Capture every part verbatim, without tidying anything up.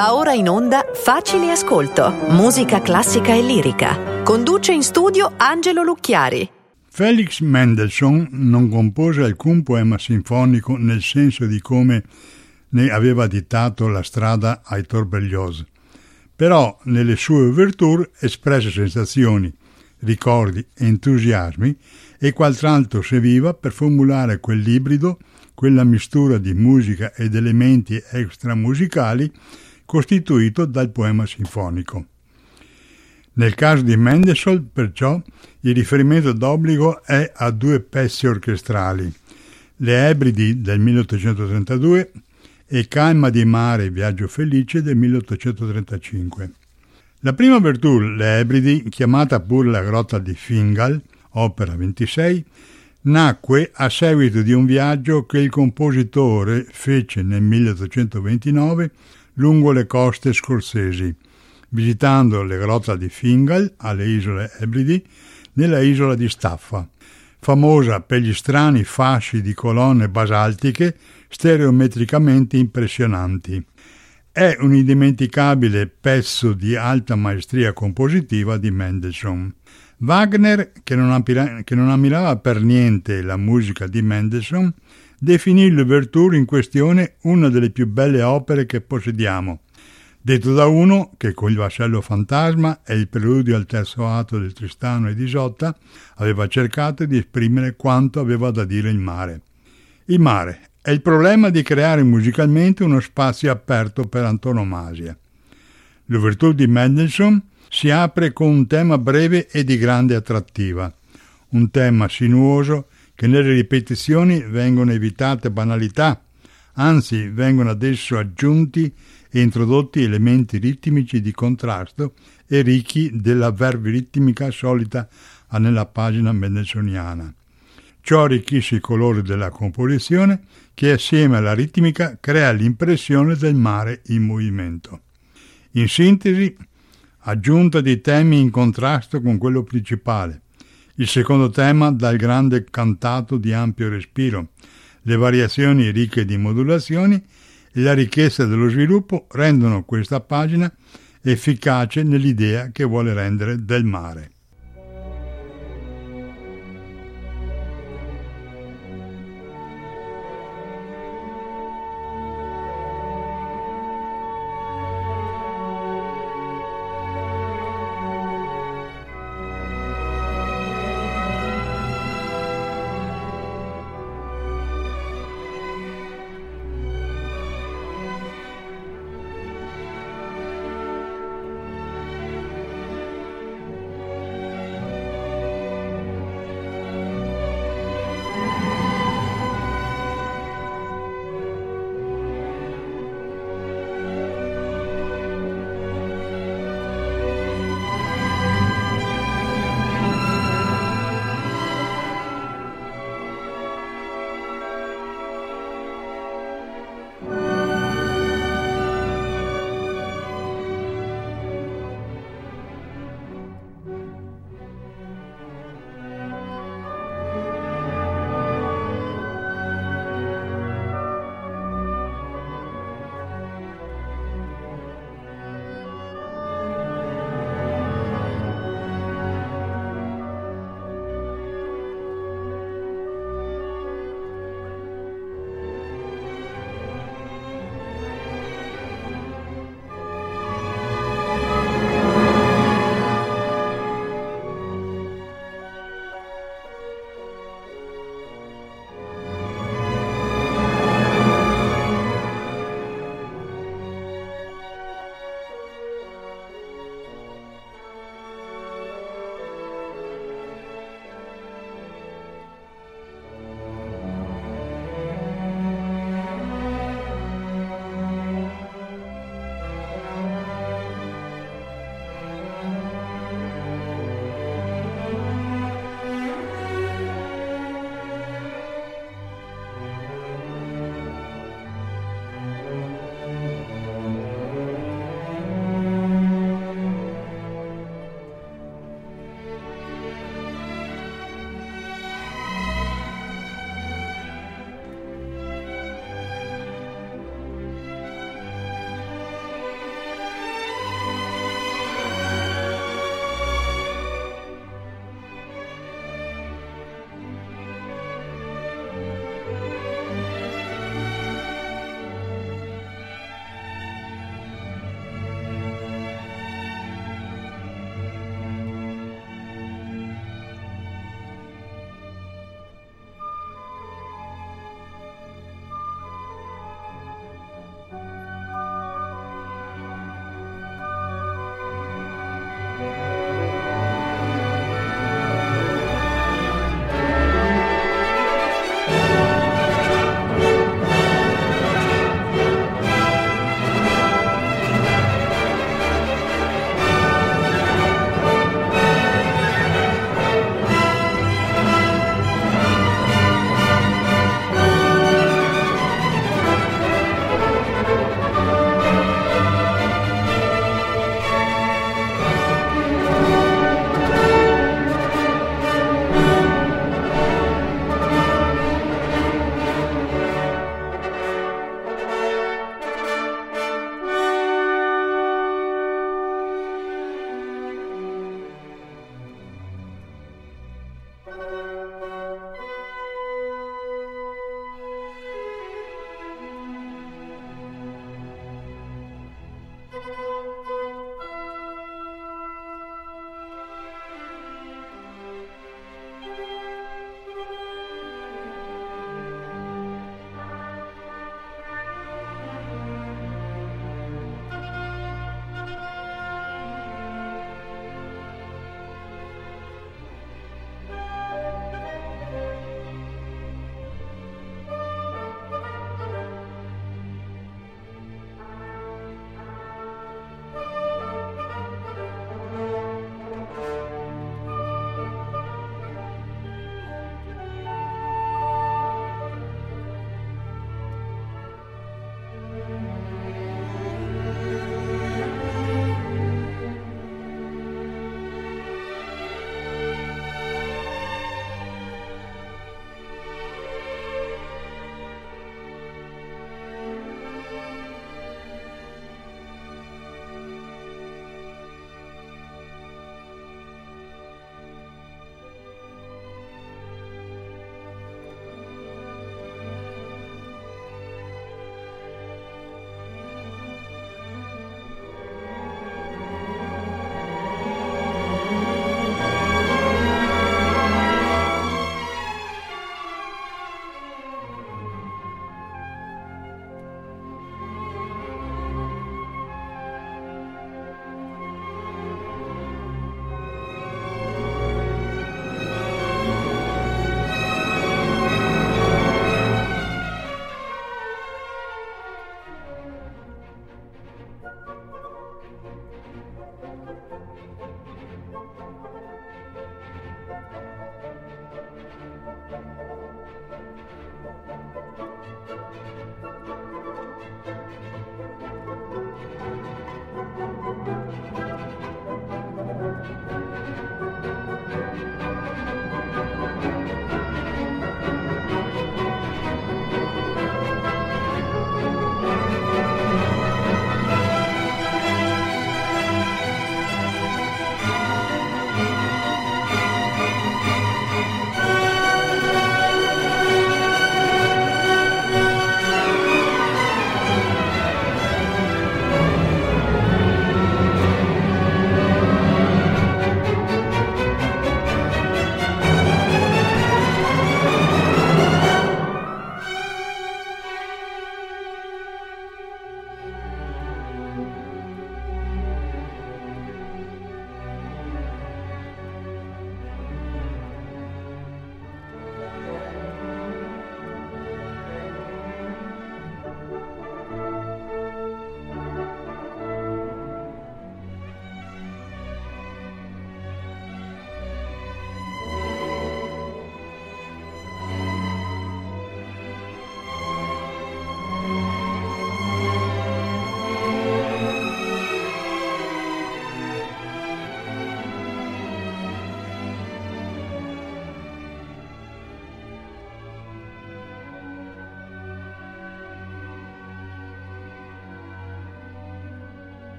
Va ora in onda Facile Ascolto, musica classica e lirica. Conduce in studio Angelo Lucchiari. Felix Mendelssohn non compose alcun poema sinfonico nel senso di come ne aveva dittato la strada Aitor Berlioz, però nelle sue ouverture espresse sensazioni, ricordi, entusiasmi e qualtranto serviva per formulare quell'ibrido, quella mistura di musica ed elementi extramusicali costituito dal poema sinfonico. Nel caso di Mendelssohn, perciò, il riferimento d'obbligo è a due pezzi orchestrali, Le Ebridi del milleottocentotrentadue e Calma di mare, viaggio felice del milleottocentotrentacinque. La prima ouverture, Le Ebridi, chiamata pure La grotta di Fingal, opera ventisei, nacque a seguito di un viaggio che il compositore fece nel milleottocentoventinove lungo le coste scozzesi, visitando le grotte di Fingal alle isole Ebridi nella isola di Staffa, famosa per gli strani fasci di colonne basaltiche stereometricamente impressionanti. È un indimenticabile pezzo di alta maestria compositiva di Mendelssohn. Wagner, che non, ammira- che non ammirava per niente la musica di Mendelssohn, definì l'ouverture in questione una delle più belle opere che possediamo, detto da uno che con il Vascello Fantasma e il preludio al terzo atto del Tristano ed Isotta aveva cercato di esprimere quanto aveva da dire il mare. Il mare è il problema di creare musicalmente uno spazio aperto per antonomasia. L'ouverture di Mendelssohn si apre con un tema breve e di grande attrattiva, un tema sinuoso che nelle ripetizioni vengono evitate banalità, anzi vengono ad esso aggiunti e introdotti elementi ritmici di contrasto e ricchi della verve ritmica solita nella pagina mendelssohniana. Ciò arricchisce il colore della composizione che assieme alla ritmica crea l'impressione del mare in movimento. In sintesi, aggiunta di temi in contrasto con quello principale, il secondo tema dal grande cantato di ampio respiro, le variazioni ricche di modulazioni e la ricchezza dello sviluppo rendono questa pagina efficace nell'idea che vuole rendere del mare.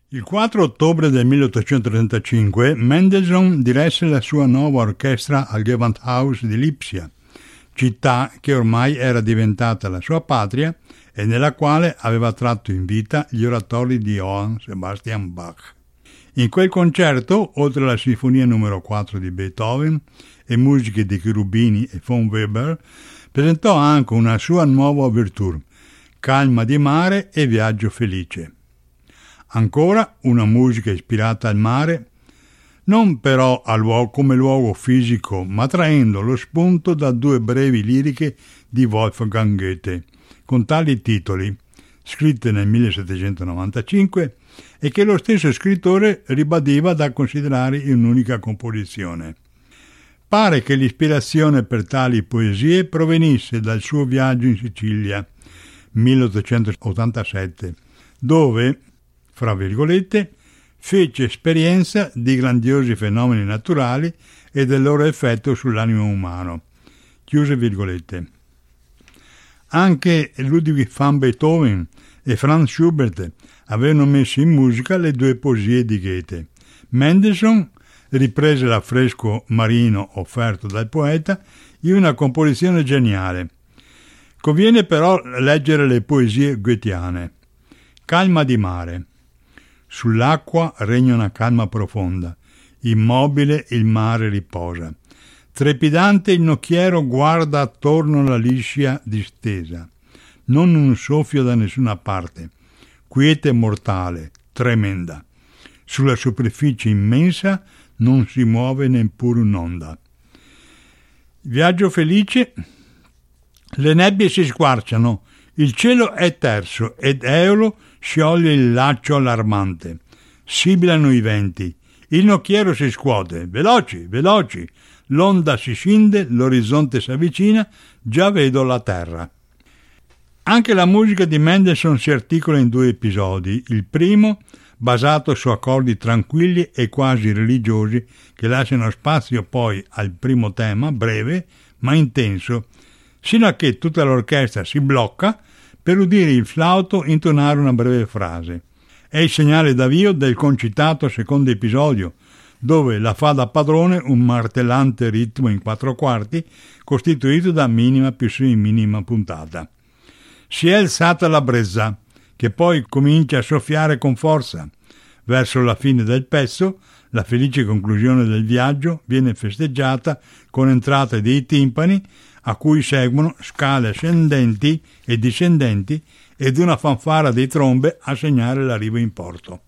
Il quattro ottobre del milleottocentotrentacinque Mendelssohn diresse la sua nuova orchestra al Gewandhaus di Lipsia, città che ormai era diventata la sua patria e nella quale aveva tratto in vita gli oratori di Johann Sebastian Bach. In quel concerto, oltre alla sinfonia numero quattro di Beethoven e musiche di Cherubini e von Weber, presentò anche una sua nuova ouverture, Calma di mare e Viaggio felice. Ancora una musica ispirata al mare, non però al luogo, come luogo fisico, ma traendo lo spunto da due brevi liriche di Wolfgang Goethe, con tali titoli, scritte nel millesettecentonovantacinque, e che lo stesso scrittore ribadiva da considerare in un'unica composizione. Pare che l'ispirazione per tali poesie provenisse dal suo viaggio in Sicilia, milleottocentottantasette, dove, fra virgolette, fece esperienza di grandiosi fenomeni naturali e del loro effetto sull'animo umano. Chiuse virgolette. Anche Ludwig van Beethoven e Franz Schubert avevano messo in musica le due poesie di Goethe. Mendelssohn riprese l'affresco marino offerto dal poeta in una composizione geniale. Conviene però leggere le poesie goetheane. Calma di mare. Sull'acqua regna una calma profonda, immobile il mare riposa. Trepidante il nocchiero guarda attorno alla liscia distesa. Non un soffio da nessuna parte. Quiete mortale, tremenda. Sulla superficie immensa non si muove neppure un'onda. Viaggio felice. Le nebbie si squarciano, il cielo è terso ed Eolo scioglie il laccio allarmante. Sibilano i venti, il nocchiero si scuote, veloci, veloci, l'onda si scinde, l'orizzonte si avvicina, già vedo la terra. Anche la musica di Mendelssohn si articola in due episodi, il primo basato su accordi tranquilli e quasi religiosi che lasciano spazio poi al primo tema, breve ma intenso, sino a che tutta l'orchestra si blocca per udire il flauto intonare una breve frase. È il segnale d'avvio del concitato secondo episodio, dove la fa da padrone un martellante ritmo in quattro quarti costituito da minima più minima puntata. Si è alzata la brezza, che poi comincia a soffiare con forza. Verso la fine del pezzo, la felice conclusione del viaggio viene festeggiata con entrate dei timpani, a cui seguono scale ascendenti e discendenti ed una fanfara di trombe a segnare l'arrivo in porto.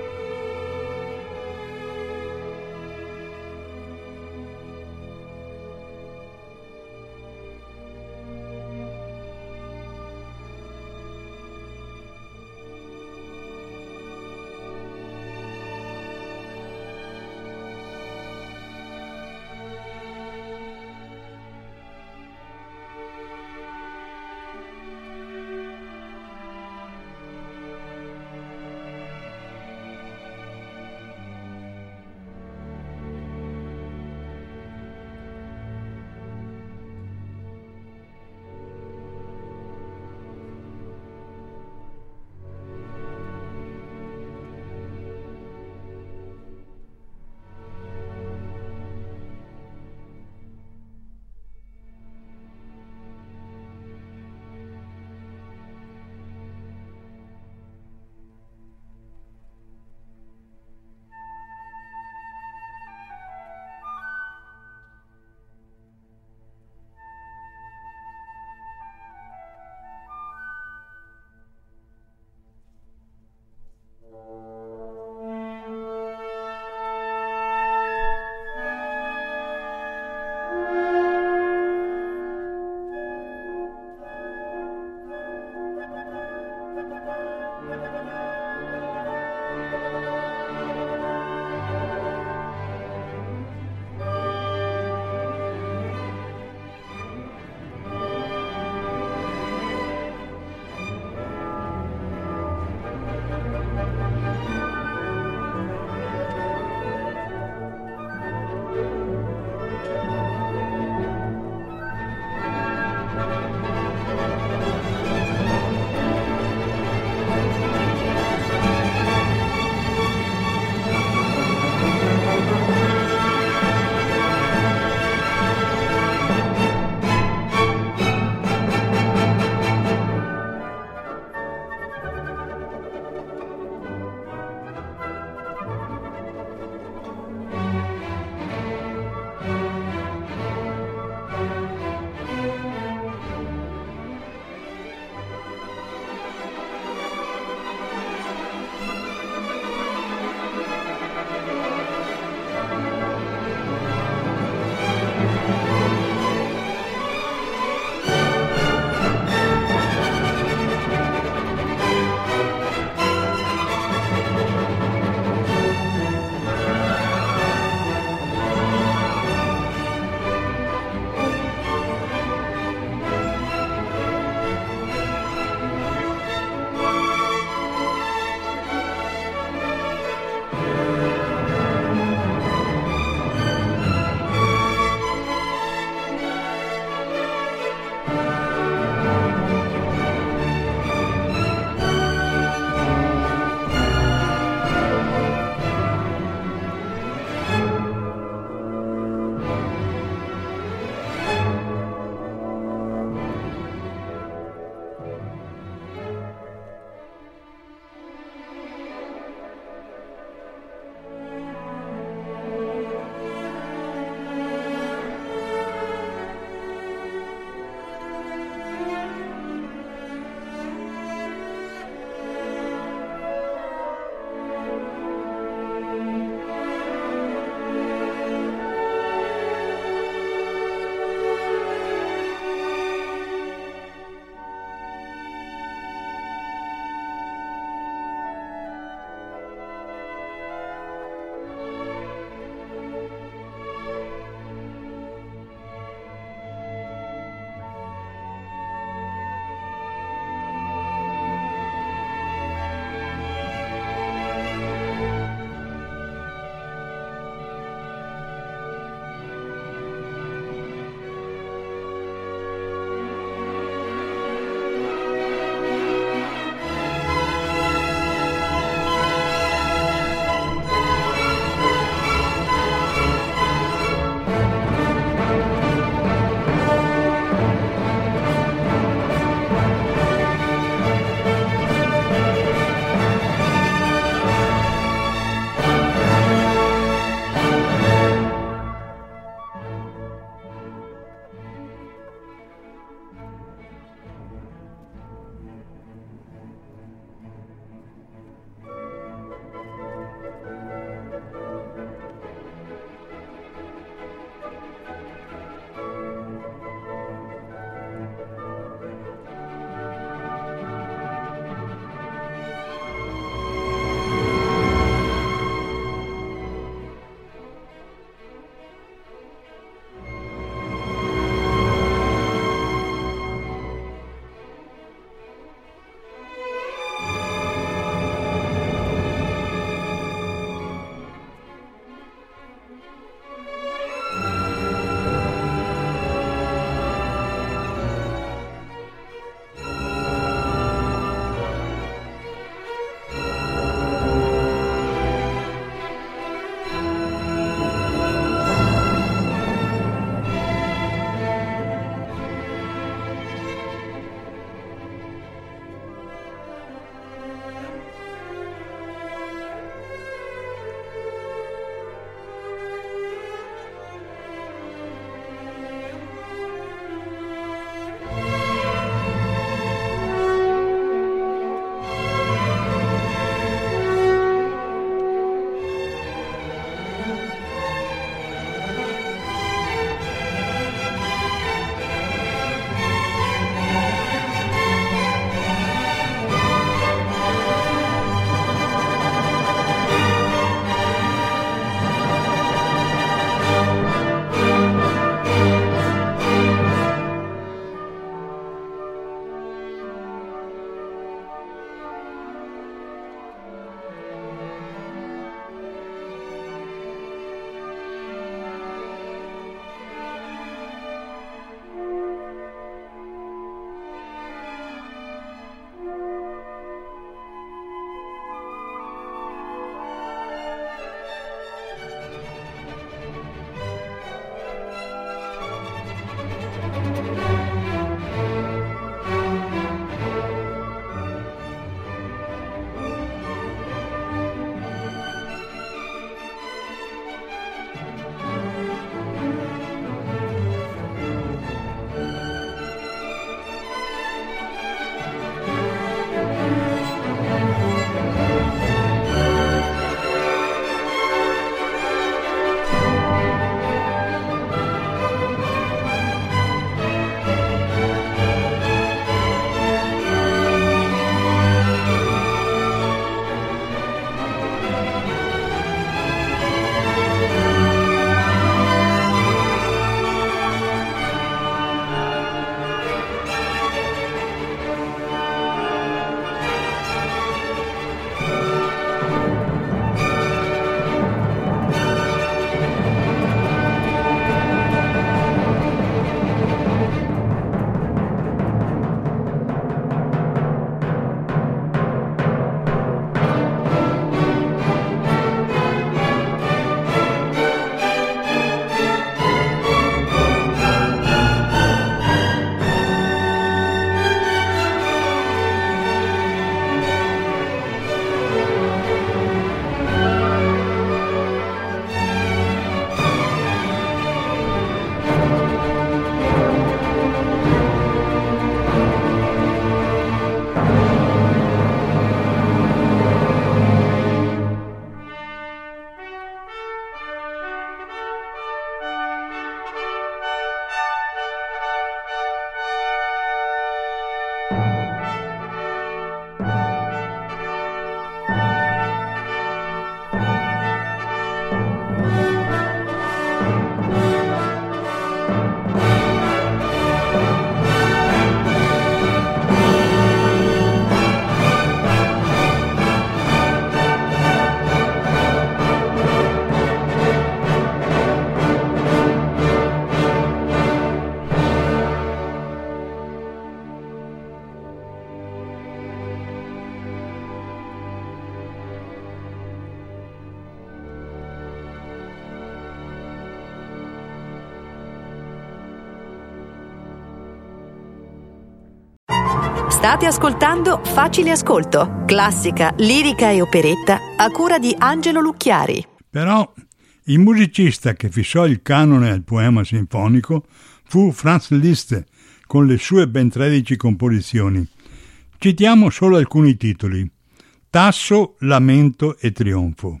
State ascoltando Facile Ascolto, classica, lirica e operetta a cura di Angelo Lucchiari. Però il musicista che fissò il canone al poema sinfonico fu Franz Liszt, con le sue ben tredici composizioni. Citiamo solo alcuni titoli: Tasso, Lamento e Trionfo,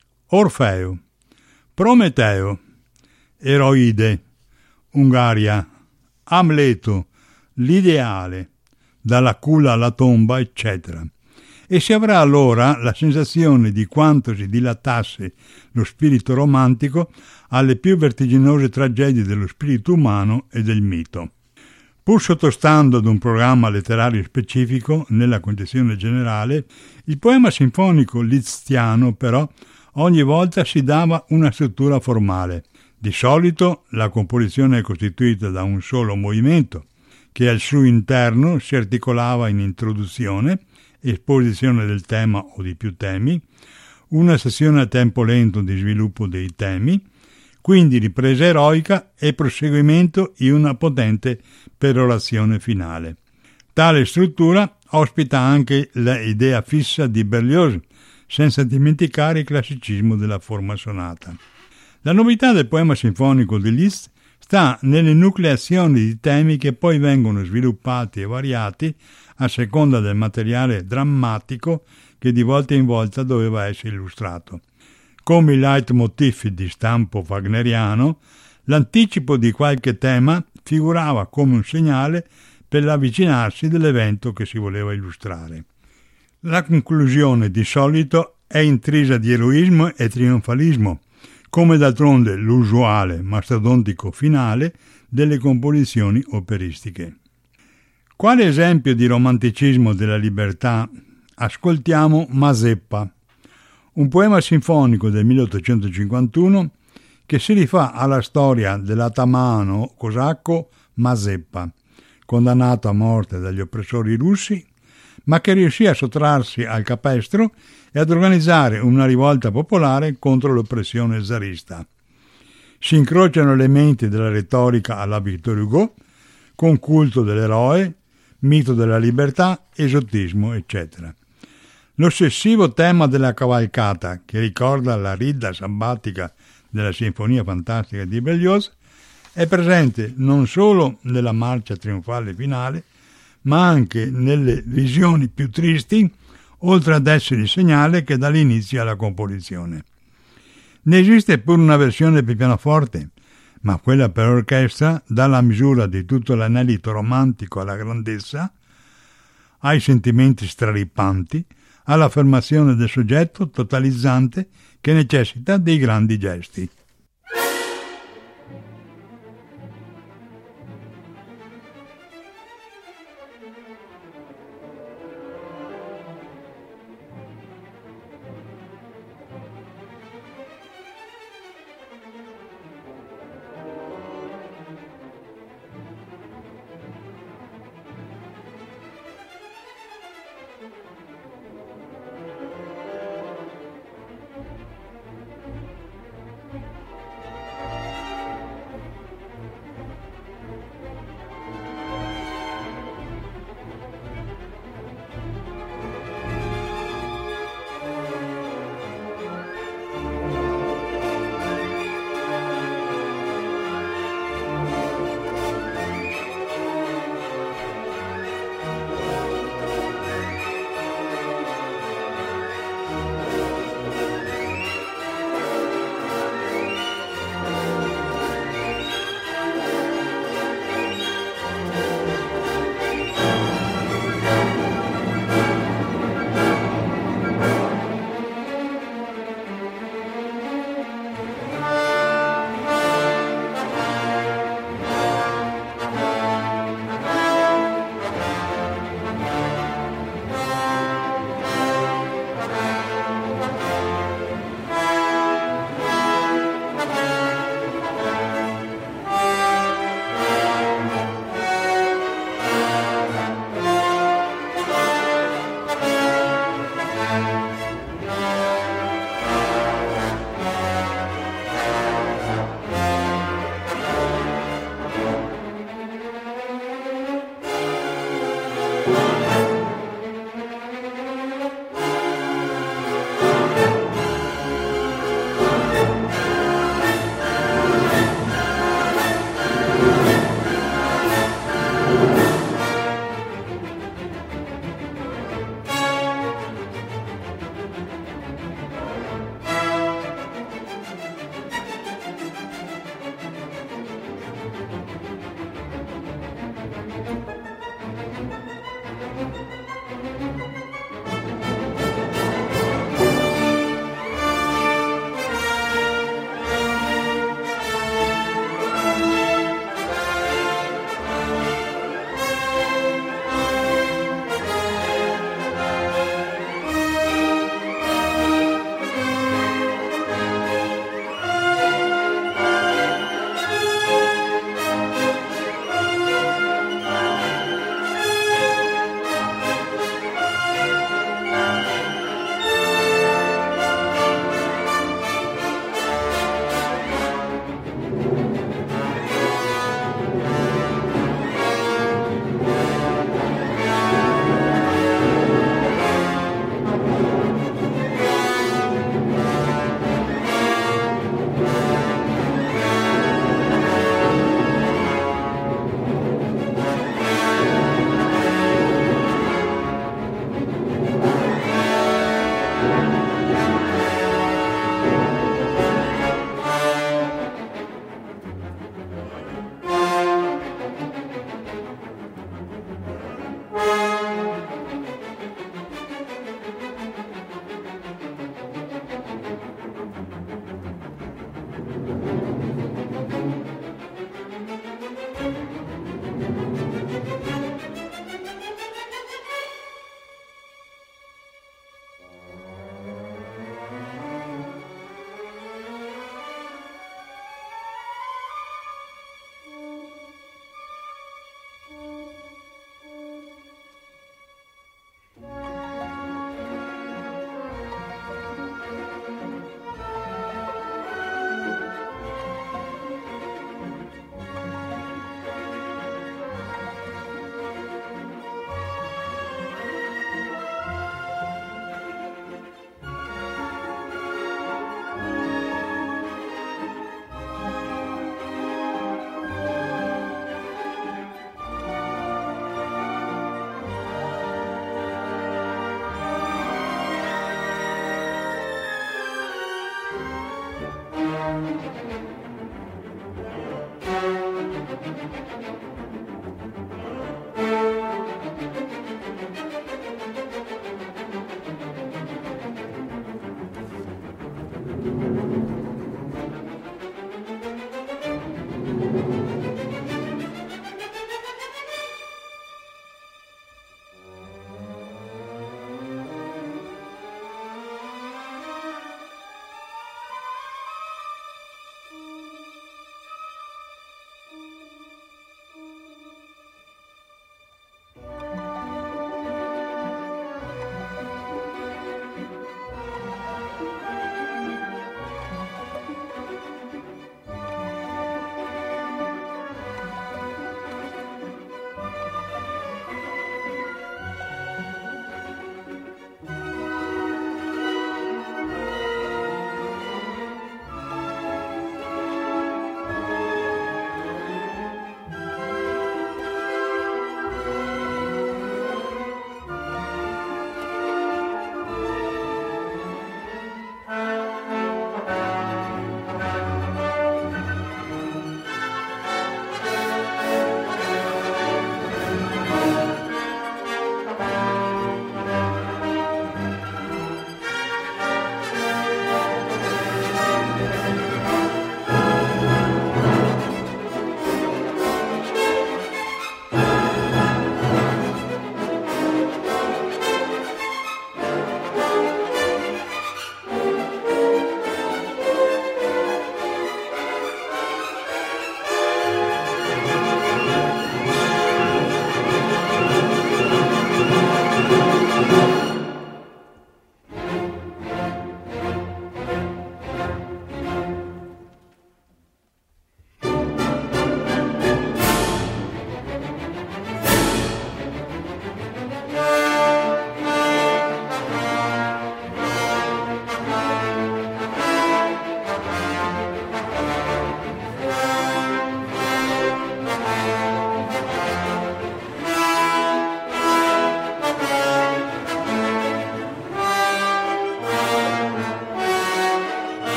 Orfeo, Prometeo, Eroide, Ungaria, Amleto, L'ideale, Dalla culla alla tomba, eccetera. E si avrà allora la sensazione di quanto si dilatasse lo spirito romantico alle più vertiginose tragedie dello spirito umano e del mito. Pur sottostando ad un programma letterario specifico, nella concezione generale, il poema sinfonico lisztiano però ogni volta si dava una struttura formale. Di solito la composizione è costituita da un solo movimento, che al suo interno si articolava in introduzione, esposizione del tema o di più temi, una sessione a tempo lento di sviluppo dei temi, quindi ripresa eroica e proseguimento in una potente perorazione finale. Tale struttura ospita anche l'idea fissa di Berlioz, senza dimenticare il classicismo della forma sonata. La novità del poema sinfonico di Liszt sta nelle nucleazioni di temi che poi vengono sviluppati e variati a seconda del materiale drammatico che di volta in volta doveva essere illustrato. Come i leitmotiv di stampo wagneriano, l'anticipo di qualche tema figurava come un segnale per l'avvicinarsi dell'evento che si voleva illustrare. La conclusione di solito è intrisa di eroismo e trionfalismo, come d'altronde l'usuale mastodontico finale delle composizioni operistiche. Quale esempio di romanticismo della libertà ascoltiamo Mazeppa, un poema sinfonico del milleottocentocinquantuno che si rifà alla storia dell'atamano cosacco Mazeppa, condannato a morte dagli oppressori russi, ma che riuscì a sottrarsi al capestro e ad organizzare una rivolta popolare contro l'oppressione zarista. Si incrociano elementi della retorica alla Victor Hugo, con culto dell'eroe, mito della libertà, esotismo, eccetera. L'ossessivo tema della cavalcata, che ricorda la ridda sabbatica della Sinfonia Fantastica di Berlioz, è presente non solo nella marcia trionfale finale, ma anche nelle visioni più tristi, oltre ad essere il segnale che dà l'inizio alla composizione. Ne esiste pure una versione per pianoforte, ma quella per orchestra dà la misura di tutto l'anelito romantico alla grandezza, ai sentimenti strarippanti, all'affermazione del soggetto totalizzante che necessita dei grandi gesti.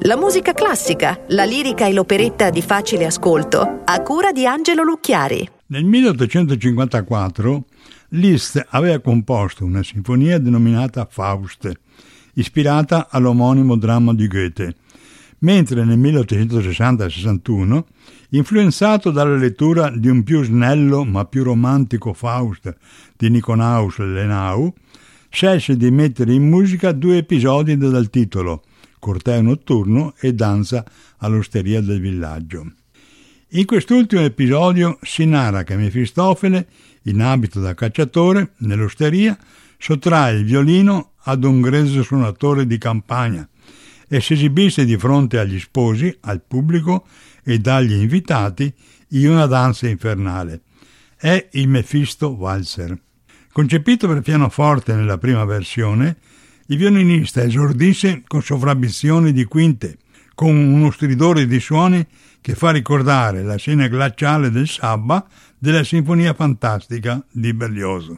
La musica classica, la lirica e l'operetta di facile ascolto, a cura di Angelo Lucchiari. Nel milleottocentocinquantaquattro Liszt aveva composto una sinfonia denominata Faust, ispirata all'omonimo dramma di Goethe, mentre nel milleottocentosessanta sessantuno, influenzato dalla lettura di un più snello ma più romantico Faust di Nikolaus Lenau, scelse di mettere in musica due episodi dal titolo Corteo notturno e Danza all'osteria del villaggio. In quest'ultimo episodio si narra che Mefistofele, in abito da cacciatore, nell'osteria, sottrae il violino ad un grezzo suonatore di campagna e si esibisse di fronte agli sposi, al pubblico e dagli invitati in una danza infernale. È il Mefisto Walzer. Concepito per pianoforte nella prima versione, il violinista esordisce con sovrabbizioni di quinte, con uno stridore di suoni che fa ricordare la scena glaciale del Sabba della Sinfonia Fantastica di Berlioz.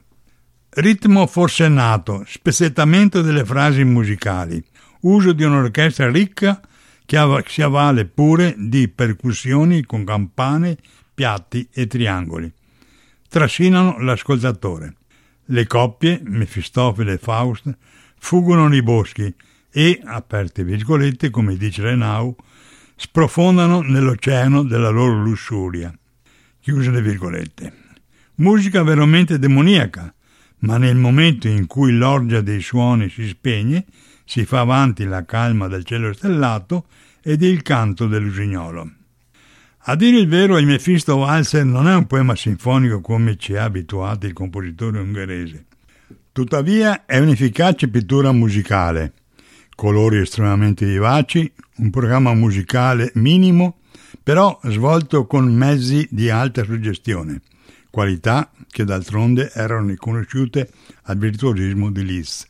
Ritmo forsennato, spezzettamento delle frasi musicali, uso di un'orchestra ricca che si avvale pure di percussioni con campane, piatti e triangoli. Trascinano l'ascoltatore. Le coppie, Mefistofele e Faust, fuggono nei boschi e, aperte virgolette, come dice Lenau, sprofondano nell'oceano della loro lussuria. Chiuse le virgolette. Musica veramente demoniaca, ma nel momento in cui l'orgia dei suoni si spegne, si fa avanti la calma del cielo stellato ed il canto dell'usignolo. A dire il vero, il Mefisto Walzer non è un poema sinfonico come ci ha abituati il compositore ungherese. Tuttavia è un'efficace pittura musicale, colori estremamente vivaci, un programma musicale minimo, però svolto con mezzi di alta suggestione, qualità che d'altronde erano riconosciute al virtuosismo di Liszt.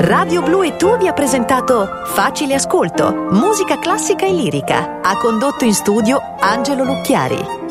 Radio Blu e Tu vi ha presentato Facile Ascolto, musica classica e lirica. Ha condotto in studio Angelo Lucchiari.